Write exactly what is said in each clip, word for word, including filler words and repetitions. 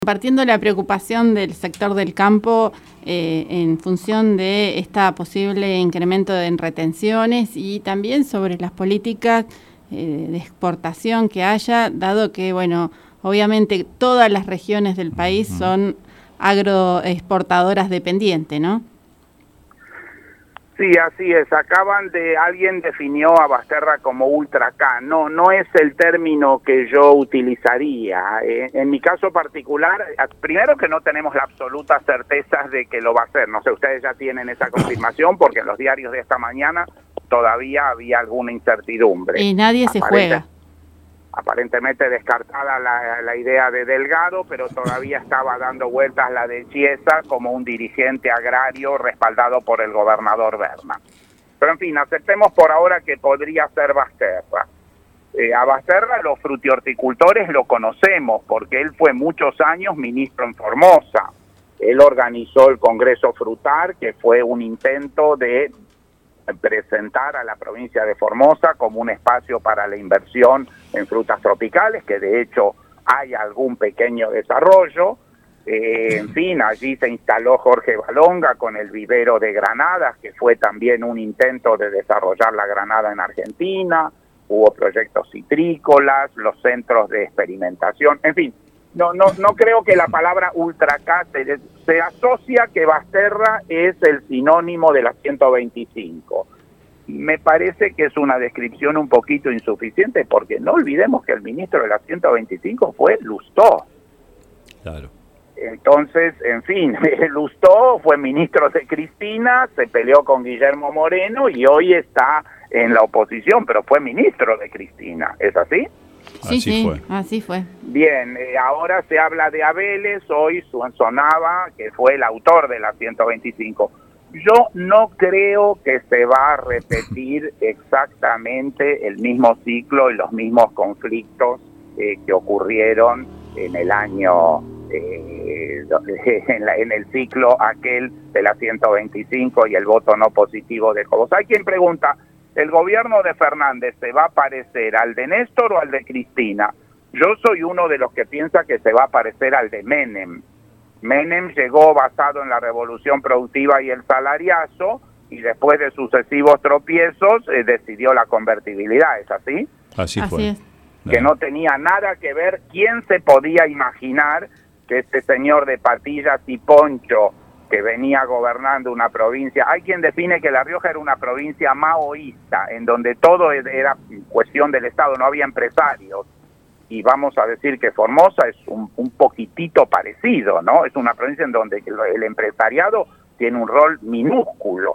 Compartiendo la preocupación del sector del campo eh, en función de este posible incremento en retenciones y también sobre las políticas eh, de exportación que haya, dado que, bueno, obviamente todas las regiones del país son agroexportadoras dependientes, ¿no? Sí, así es. Acaban de, alguien definió a Basterra como ultra K. No, no es el término que yo utilizaría. Eh, en mi caso particular, primero que no tenemos la absoluta certeza de que lo va a hacer. No sé, ustedes ya tienen esa confirmación porque en los diarios de esta mañana todavía había alguna incertidumbre. Y nadie se Aparente, juega. Aparentemente descartada la, la idea de Delgado, pero todavía estaba dando vueltas la de Chiesa como un dirigente agrario respaldado por el gobernador Berna. Pero en fin, aceptemos por ahora que podría ser Basterra. Eh, a Basterra los frutihorticultores lo conocemos porque él fue muchos años ministro en Formosa. Él organizó el Congreso Frutar, que fue un intento de presentar a la provincia de Formosa como un espacio para la inversión en frutas tropicales, que de hecho hay algún pequeño desarrollo. Eh, en fin, allí se instaló Jorge Balonga con el vivero de granadas, que fue también un intento de desarrollar la granada en Argentina. Hubo proyectos citrícolas, los centros de experimentación, en fin. No, no, no creo que la palabra ultra K se, se asocia que Basterra es el sinónimo de la ciento veinticinco. Me parece que es una descripción un poquito insuficiente porque no olvidemos que el ministro de la ciento veinticinco fue Lustó. Claro. Entonces, en fin, Lustó fue ministro de Cristina, se peleó con Guillermo Moreno y hoy está en la oposición, pero fue ministro de Cristina. ¿Es así? Sí, así sí, fue. así fue. Bien, eh, ahora se habla de Abeles, hoy sonaba que fue el autor de la ciento veinticinco. Yo no creo que se va a repetir exactamente el mismo ciclo y los mismos conflictos eh, que ocurrieron en el año, eh, en, la, en el ciclo aquel de la ciento veinticinco y el voto no positivo de Cobos. Hay quien pregunta, ¿el gobierno de Fernández se va a parecer al de Néstor o al de Cristina? Yo soy uno de los que piensa que se va a parecer al de Menem. Menem llegó basado en la revolución productiva y el salariazo, y después de sucesivos tropiezos eh, decidió la convertibilidad, ¿es así? Así fue. Así es. Que no tenía nada que ver. ¿Quién se podía imaginar que este señor de patillas y poncho que venía gobernando una provincia, hay quien define que La Rioja era una provincia maoísta, en donde todo era cuestión del Estado, no había empresarios, y vamos a decir que Formosa es un, un poquitito parecido, ¿no? Es una provincia en donde el empresariado tiene un rol minúsculo.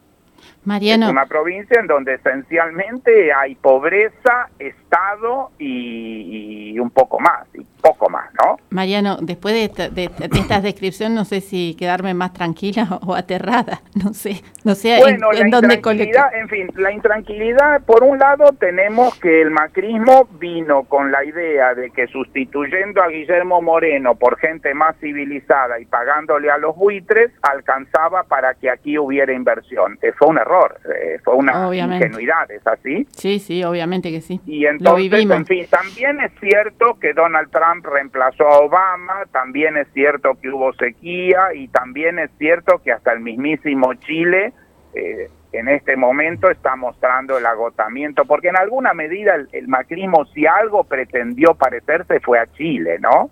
Mariano. Es una provincia en donde esencialmente hay pobreza, Estado y, y un poco más, y poco más, ¿no? Mariano, después de, esta, de, de estas descripciones, no sé si quedarme más tranquila o aterrada, no sé, no sé bueno, en, en la dónde intranquilidad, en fin, la intranquilidad, por un lado tenemos que el macrismo vino con la idea de que sustituyendo a Guillermo Moreno por gente más civilizada y pagándole a los buitres, alcanzaba para que aquí hubiera inversión. Eh, fue un error, eh, fue una Obviamente. ingenuidad, ¿es así? Sí, sí, obviamente que sí. Y entonces, en fin, también es cierto que Donald Trump reemplazó a Obama, también es cierto que hubo sequía y también es cierto que hasta el mismísimo Chile eh, en este momento está mostrando el agotamiento, porque en alguna medida el, el macrismo, si algo pretendió parecerse, fue a Chile, ¿no?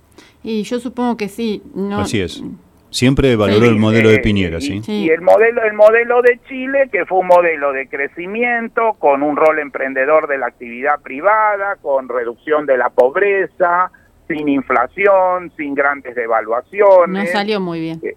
Y yo supongo que sí. No... Así es. Siempre valoró Sí, el modelo de eh, Piñera, y, ¿sí? Sí. Y el modelo, el modelo de Chile, que fue un modelo de crecimiento, con un rol emprendedor de la actividad privada, con reducción de la pobreza, sin inflación, sin grandes devaluaciones. No salió muy bien. Eh,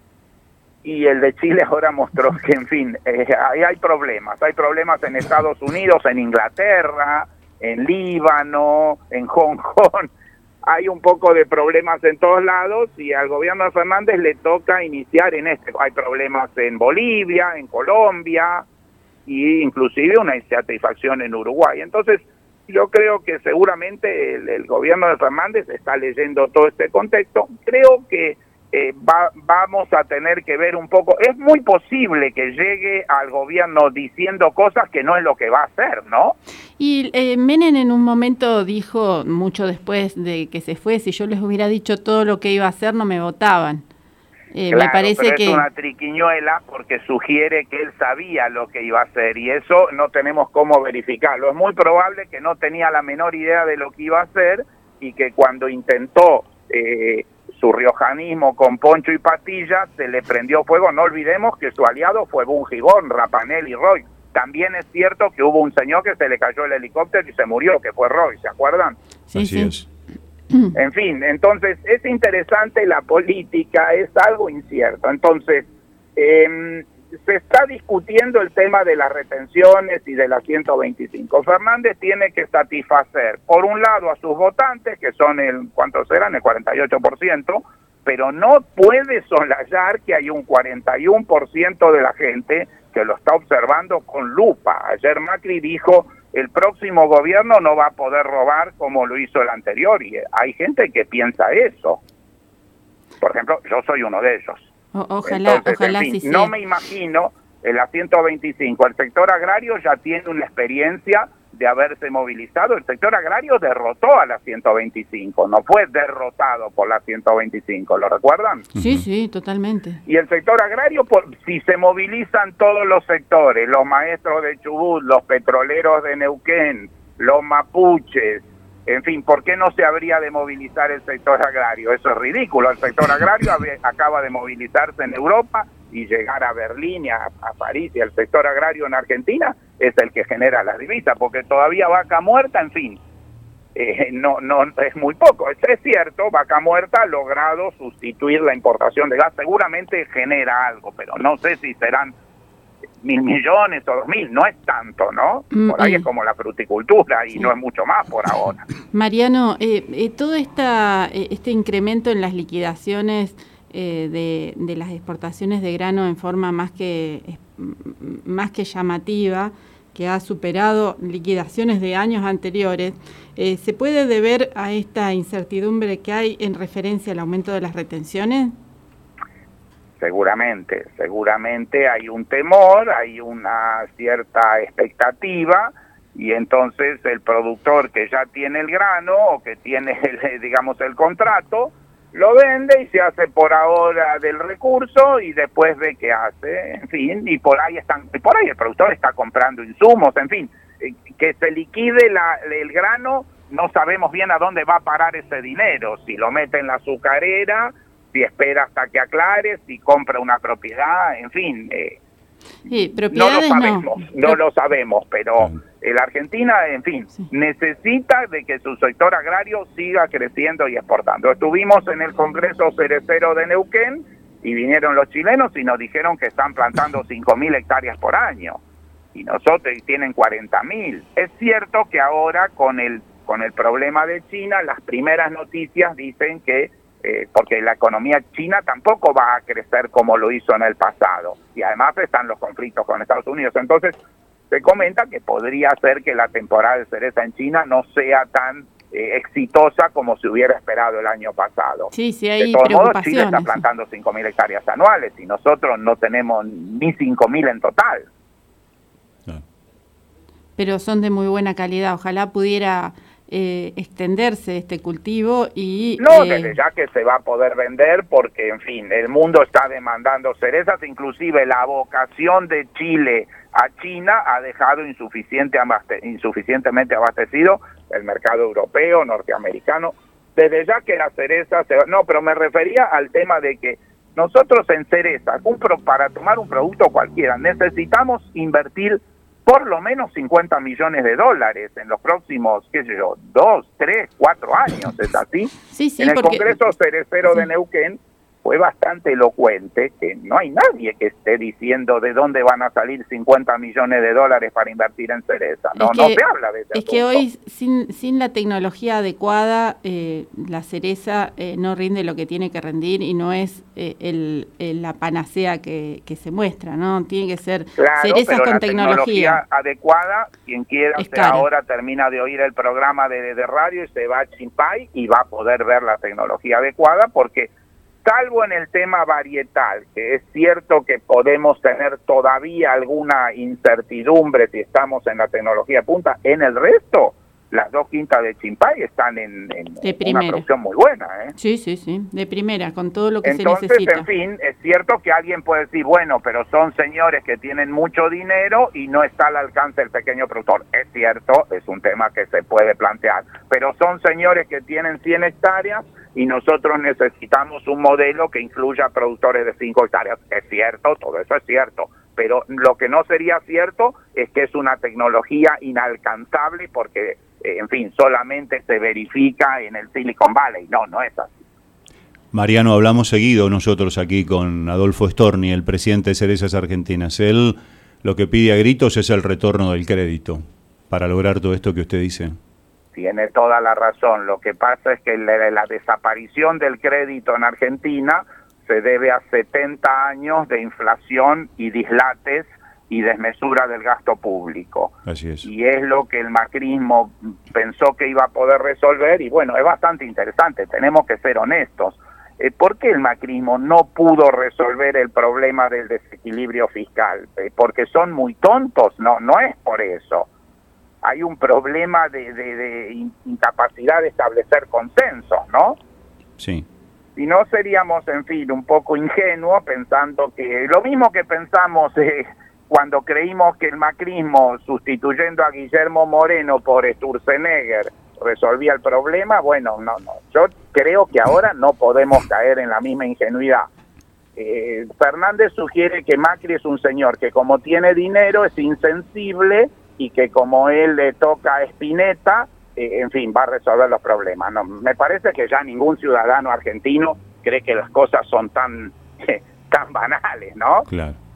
y el de Chile ahora mostró que, en fin, eh, hay, hay problemas. Hay problemas en Estados Unidos, en Inglaterra, en Líbano, en Hong Kong. Hay un poco de problemas en todos lados y al gobierno de Fernández le toca iniciar en este. Hay problemas en Bolivia, en Colombia e inclusive una insatisfacción en Uruguay. Entonces, yo creo que seguramente el, el gobierno de Fernández está leyendo todo este contexto. Creo que eh, va, vamos a tener que ver un poco. Es muy posible que llegue al gobierno diciendo cosas que no es lo que va a hacer, ¿no? Y eh, Menem en un momento dijo, mucho después de que se fue, si yo les hubiera dicho todo lo que iba a hacer, no me votaban. Eh, claro, me parece pero que es una triquiñuela porque sugiere que él sabía lo que iba a hacer y eso no tenemos cómo verificarlo. Es muy probable que no tenía la menor idea de lo que iba a hacer y que cuando intentó eh, su riojanismo con poncho y patilla se le prendió fuego. No olvidemos que su aliado fue Bungibón, Rapanel y Roy. También es cierto que hubo un señor que se le cayó el helicóptero y se murió, que fue Roy, ¿se acuerdan? Sí, Así sí. es. En fin, entonces es interesante la política, es algo incierto. Entonces, eh, se está discutiendo el tema de las retenciones y de la ciento veinticinco. Fernández tiene que satisfacer, por un lado, a sus votantes, que son el, ¿cuántos eran? El cuarenta y ocho por ciento, pero no puede soslayar que hay un cuarenta y uno por ciento de la gente que lo está observando con lupa. Ayer Macri dijo, el próximo gobierno no va a poder robar como lo hizo el anterior, y hay gente que piensa eso. Por ejemplo, yo soy uno de ellos. O, ojalá, Entonces, ojalá en fin, sí no sea. me imagino en la ciento veinticinco. El sector agrario ya tiene una experiencia de haberse movilizado. El sector agrario derrotó a la ciento veinticinco, no fue derrotado por la ciento veinticinco, ¿lo recuerdan? Sí, sí, totalmente. Y el sector agrario, por, si se movilizan todos los sectores, los maestros de Chubut, los petroleros de Neuquén, los mapuches, en fin, ¿por qué no se habría de movilizar el sector agrario? Eso es ridículo. El sector agrario acaba de movilizarse en Europa y llegar a Berlín y a, a París, y el sector agrario en Argentina es el que genera las divisas, porque todavía Vaca Muerta, en fin, eh, no, no es muy poco. Es, es cierto, Vaca Muerta ha logrado sustituir la importación de gas, seguramente genera algo, pero no sé si serán mil millones o dos mil, no es tanto, ¿no? Por ahí es como la fruticultura y sí, no es mucho más por ahora. Mariano, eh, eh, todo esta, eh, este incremento en las liquidaciones eh, de, de las exportaciones de grano en forma más que, eh, más que llamativa, que ha superado liquidaciones de años anteriores, eh, ¿se puede deber a esta incertidumbre que hay en referencia al aumento de las retenciones? Seguramente, seguramente hay un temor, hay una cierta expectativa, y entonces el productor que ya tiene el grano o que tiene, el, digamos, el contrato, lo vende y se hace por ahora del recurso y después ve qué hace, en fin, y por ahí están, por ahí el productor está comprando insumos, en fin, eh, que se liquide la, el grano, no sabemos bien a dónde va a parar ese dinero, si lo mete en la azucarera, si espera hasta que aclare, si compra una propiedad, en fin, eh, sí, no lo sabemos, no, no Pro lo sabemos, pero sí, la Argentina, en fin, sí, necesita de que su sector agrario siga creciendo y exportando. Estuvimos en el Congreso Cerecero de Neuquén y vinieron los chilenos y nos dijeron que están plantando cinco mil hectáreas por año, y nosotros tienen cuarenta mil. Es cierto que ahora con el, con el problema de China, las primeras noticias dicen que Eh, porque la economía china tampoco va a crecer como lo hizo en el pasado, y además están los conflictos con Estados Unidos. Entonces se comenta que podría ser que la temporada de cereza en China no sea tan eh, exitosa como se hubiera esperado el año pasado. Sí, sí, hay de todos modos, Chile está sí. plantando cinco mil hectáreas anuales y nosotros no tenemos ni cinco mil en total. Pero son de muy buena calidad, ojalá pudiera Eh, extenderse este cultivo y... No, eh... desde ya que se va a poder vender porque, en fin, el mundo está demandando cerezas, inclusive la vocación de Chile a China ha dejado insuficiente abaste insuficientemente abastecido el mercado europeo, norteamericano. Desde ya que la cereza... Se va... No, pero me refería al tema de que nosotros en cereza, un pro... para tomar un producto cualquiera, necesitamos invertir por lo menos cincuenta millones de dólares en los próximos, qué sé yo, dos, tres, cuatro años, ¿es así? Sí, sí, en el porque... Congreso Cerecero sí. de Neuquén fue bastante elocuente que no hay nadie que esté diciendo de dónde van a salir cincuenta millones de dólares para invertir en cereza. No, es que, no se habla de ese Es asunto. que hoy, sin, sin la tecnología adecuada, eh, la cereza eh, no rinde lo que tiene que rendir y no es eh, el, el, la panacea que, que se muestra, ¿no? Tiene que ser claro, cerezas pero con la tecnología. tecnología adecuada, quien quiera, es se ahora termina de oír el programa de, de radio y se va a Chimpay y va a poder ver la tecnología adecuada, porque salvo en el tema varietal, que es cierto que podemos tener todavía alguna incertidumbre si estamos en la tecnología punta, en el resto, las dos quintas de Chimpay están en, en una producción muy buena. ¿eh? Sí, sí, sí, de primera, con todo lo que Entonces, se necesita. Entonces, en fin, es cierto que alguien puede decir, bueno, pero son señores que tienen mucho dinero y no está al alcance del pequeño productor. Es cierto, es un tema que se puede plantear, pero son señores que tienen cien hectáreas y nosotros necesitamos un modelo que incluya productores de cinco hectáreas. Es cierto, todo eso es cierto, pero lo que no sería cierto es que es una tecnología inalcanzable porque, eh, en fin, solamente se verifica en el Silicon Valley. No, no es así. Mariano, hablamos seguido nosotros aquí con Adolfo Storni, el presidente de Cerezas Argentinas. Él lo que pide a gritos es el retorno del crédito para lograr todo esto que usted dice. Tiene toda la razón. Lo que pasa es que la, la desaparición del crédito en Argentina se debe a setenta años de inflación y dislates y desmesura del gasto público. Así es. Y es lo que el macrismo pensó que iba a poder resolver, y bueno, es bastante interesante, tenemos que ser honestos. Eh, ¿Por qué el macrismo no pudo resolver el problema del desequilibrio fiscal? Eh, ¿Porque son muy tontos? No, no es por eso. Hay un problema de, de, de incapacidad de establecer consensos, ¿no? Sí. Si no, seríamos, en fin, un poco ingenuos pensando que lo mismo que pensamos eh, cuando creímos que el macrismo, sustituyendo a Guillermo Moreno por Sturzenegger, resolvía el problema. Bueno, no, no. Yo creo que ahora no podemos caer en la misma ingenuidad. Eh, Fernández sugiere que Macri es un señor que, como tiene dinero, es insensible y que como él le toca a Spinetta, eh, en fin, va a resolver los problemas. No, me parece que ya ningún ciudadano argentino cree que las cosas son tan, eh, tan banales, ¿no? Claro.